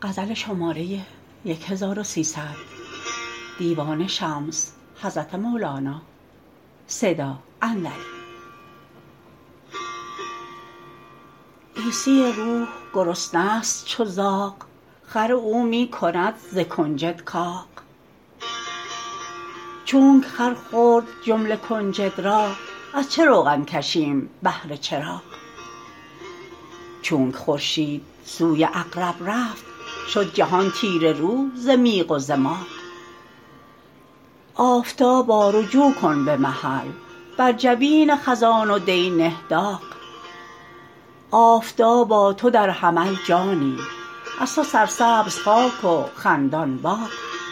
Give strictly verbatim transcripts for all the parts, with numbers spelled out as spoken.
عیسی روح گرسنه ست چو زاغ، خور او می کند ز کنجد کاغ. چونک خر خورد جمله کنجد را، از چه روغن کشیم بهر چراغ. چونک خورشید سوی عقرب رفت، شد جهان تیره رو ز میغ و ز ماغ. آفتابا رجوع کن به محل، بر جبین خزان و دی نه داغ. آفتابا تو در حمل جانی، از تو سرسبز خاک و خندان باغ.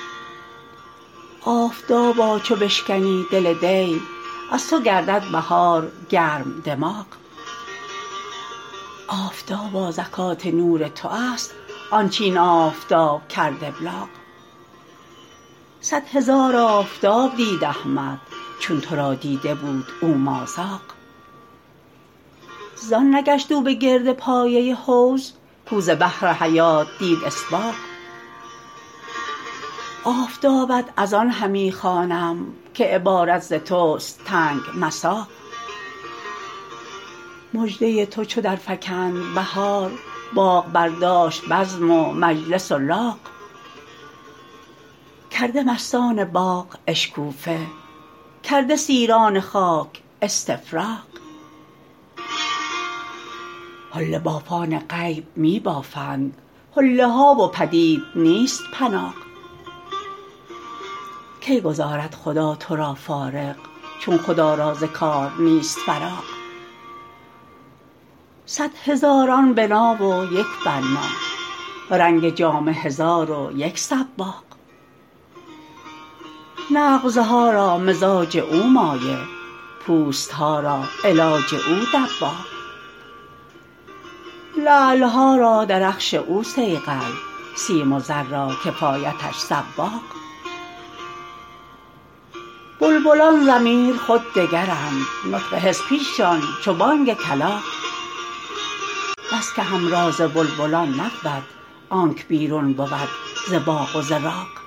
آفتابا چو بشکنی دل دی، از تو گردد بهار گرم دماغ. آفتابا زکات نور تو است، آنچ این آفتاب کرد ابلاغ. صد هزار آفتاب دید احمد، چون تو را دیده بود او مازاغ. زان نگشت او به گرد پایه حوض، کو ز بحر حیات دید اسباغ. آفتابت از آن همی خوانم، که عبارت ز توست تنگ مساغ. مژده تو چو درفکند بهار، باغ برداشت بزم و مجلس و لاغ. کرده مستان باغ اشکوفه، کرده سیران خاک استفراغ. حله بافان غیب می بافند، حله ها و پدید نیست پناغ. کی گذارد خدا تو را فارغ، چون خدا را ز کار نیست فراغ. صد هزاران بنا و یک بنا، رنگ جامه هزار و یک صباغ. نغزها را مزاج او مایه، پوست ها را علاج او دباغ. لعل ها را درخش او صیقل، سیم و زر را کفایتش صواغ. بلبلان ضمیر خود دگرند، نطق حس پیششان چو بانگ کلاغ. بس که همراز بلبلان نبود، آنک بیرون بود ز باغ و ز راغ.